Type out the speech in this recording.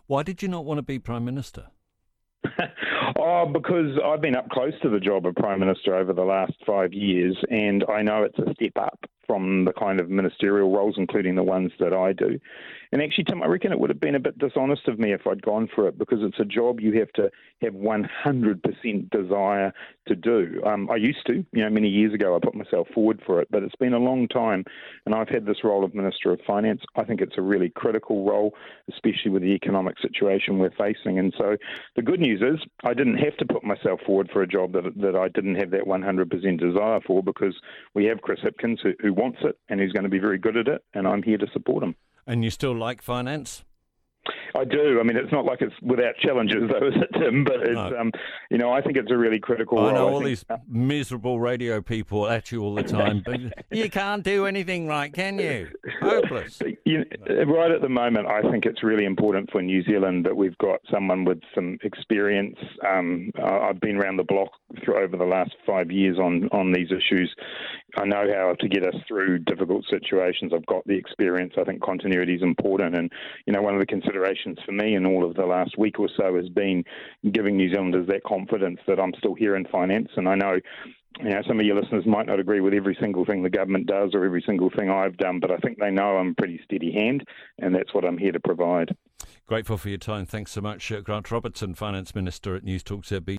Why did you not want to be Prime Minister? Because I've been up close to the job of Prime Minister over the last 5 years, and I know it's a step up from the kind of ministerial roles, including the ones that I do. And actually, Tim, I reckon it would have been a bit dishonest of me if I'd gone for it, because it's a job you have to have 100% desire to do. I used to, many years ago, I put myself forward for it, but it's been a long time, and I've had this role of Minister of Finance. I think it's a really critical role, especially with the economic situation we're facing. And so the good news is I didn't have to put myself forward for a job that I didn't have that 100% desire for, because we have Chris Hipkins who wants it and who's going to be very good at it, and I'm here to support him. And you still like finance? I do. I mean, it's not like it's without challenges, though, is it, Tim? But it's, no. I think it's a really critical role. I know all these miserable radio people at you all the time, but you can't do anything right, can you? Hopeless. Right at the moment, I think it's really important for New Zealand that we've got someone with some experience. I've been around the block over the last 5 years on these issues. I know how to get us through difficult situations. I've got the experience. I think continuity is important. And, one of the considerations for me in all of the last week or so has been giving New Zealanders that confidence that I'm still here in finance. And I know some of your listeners might not agree with every single thing the government does or every single thing I've done, but I think they know I'm a pretty steady hand, and that's what I'm here to provide. Grateful for your time. Thanks so much, Grant Robertson, Finance Minister at News Talk ZB.